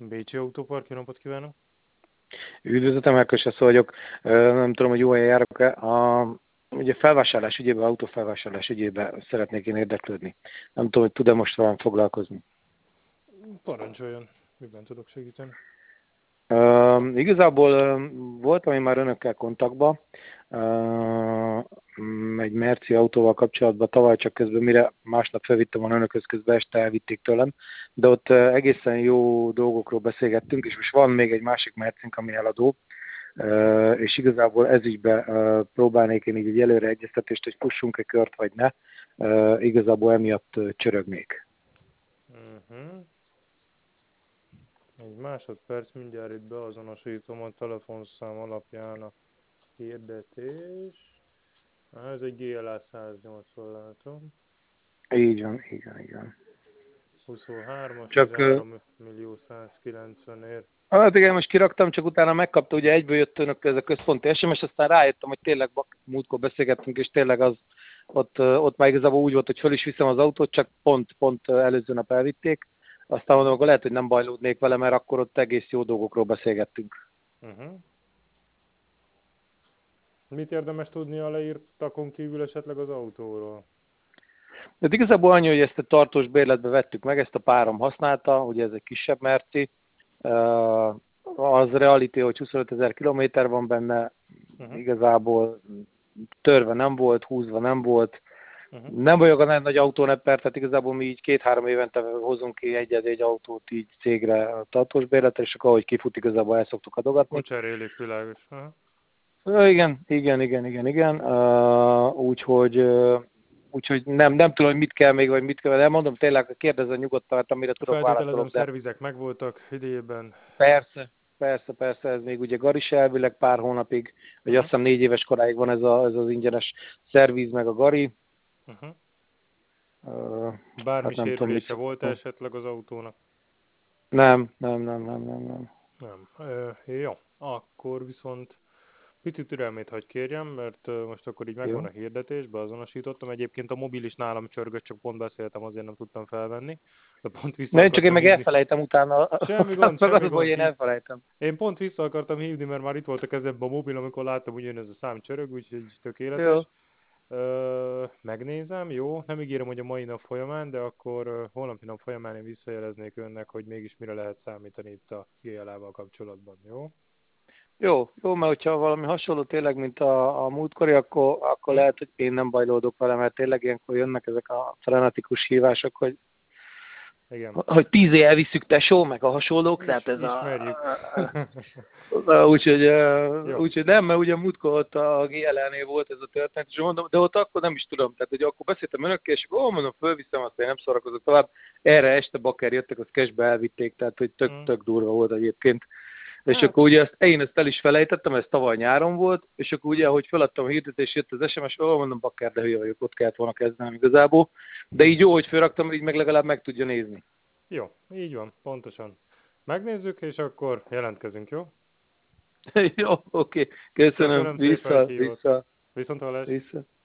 Bécsi Autópark, jó napot kívánok! Üdvözletem, Herkös vagyok. Nem tudom, hogy jó helyen járok-e. Ugye felvásárlás ügyében, autófelvásárlás ügyében szeretnék én érdeklődni. Nem tudom, hogy tud-e most velem foglalkozni. Parancsoljon, miben tudok segíteni? Igazából voltam én már önökkel kontaktban, egy Merci autóval kapcsolatban tavaly, csak közben mire másnap felvittem volna önökhöz, közben este elvitték tőlem, de ott egészen jó dolgokról beszélgettünk, és most van még egy másik Mercink, ami eladó, és igazából ez ügyben próbálnék én így egy előre egyeztetést, hogy fussunk-e kört, vagy ne. Igazából emiatt csörögnék. Egy másodperc, mindjárt itt beazonosítom a telefonszám alapján a hirdetés. Ez egy GLA 180, látom. Így van, így van, így van. 23-as, Csak 13 millió 190 ér. hát igen, most kiraktam, csak utána megkapta, ugye egyből jött önöktől ez a központi SMS, aztán rájöttem, hogy tényleg múltkor beszélgettünk, és tényleg az, ott már igazából úgy volt, hogy föl is viszem az autót, csak pont előző nap elvitték. Aztán mondom, akkor lehet, hogy nem bajlódnék vele, mert akkor ott egész jó dolgokról beszélgettünk. Mit érdemes tudni a leírtakon kívül esetleg az autóról? De igazából annyi, hogy ezt a tartós bérletbe vettük meg, ezt a párom használta, ugye ez egy kisebb Merci. Az reality, hogy 25 000 kilométer van benne, igazából törve nem volt, húzva nem volt. Nem vagyok a nagyon nagy autónepper, tehát igazából mi így 2-3 évente hozunk ki egy autót így cégre a tartós bérletre, és akkor ahogy kifut, igazából el szoktuk adogatni. Akkor cserélik, világos. Igen. Úgyhogy nem tudom, hogy mit kell még, vagy mit kell, de mondom tényleg, kérdezzen nyugodtan, hát amire tudok Feltételezem, válaszolok. szervizek megvoltak idejében. Persze, ez még ugye garis elvileg pár hónapig, vagy azt hiszem 4 éves koráig van ez az ingyenes szerviz, meg a gari. Bármi hát sérülése volt esetleg az autónak? Nem. Nem. Jó, akkor viszont picit türelmét hagy kérjem, mert most akkor így megvan a hirdetés, beazonosítottam. Egyébként a mobil is nálam csörgött, csak pont beszéltem, azért nem tudtam felvenni. De pont nem, csak én meg elfelejtem utána. Semmi gond. Én elfelejtem. Én pont vissza akartam hívni, mert már itt volt a kezemben a mobil, amikor láttam ugyanez a szám csörög, úgyhogy tökéletes. Jó. Megnézem, jó, nem ígérem, hogy a mai nap folyamán, de akkor holnapi nap folyamán én visszajeleznék önnek, hogy mégis mire lehet számítani itt a GLA-val kapcsolatban, jó? Jó, mert hogyha valami hasonló tényleg, mint a múltkori, akkor lehet, hogy én nem bajlódok vele, mert tényleg ilyenkor jönnek ezek a frenetikus hívások, hogy igen. Hogy 10 éve elviszük tesó, meg a hasonlók, tehát ez ismerjük. Úgyhogy nem, mert ugye múltkor ott a GLL-nél volt ez a történet, és mondom, de ott akkor nem is tudom, tehát hogy akkor beszéltem önökkel, és akkor mondom, fölviszem, azt én nem szórakozok tovább. Erre este bakker jöttek, azt cashbe elvitték, tehát hogy tök durva volt egyébként. És akkor ugye én ezt el is felejtettem, ez tavaly nyáron volt, és akkor ugye, ahogy feladtam a hirdetést, jött az SMS, mondom, bakker, de hülye vagyok, ott kellett volna kezdenem igazából. De így jó, hogy felraktam, így meg legalább meg tudja nézni. Jó, így van, pontosan. Megnézzük, és akkor jelentkezünk, jó? Jó, oké. Köszönöm. Vissza. Vissza. Viszont hallás. Vissza.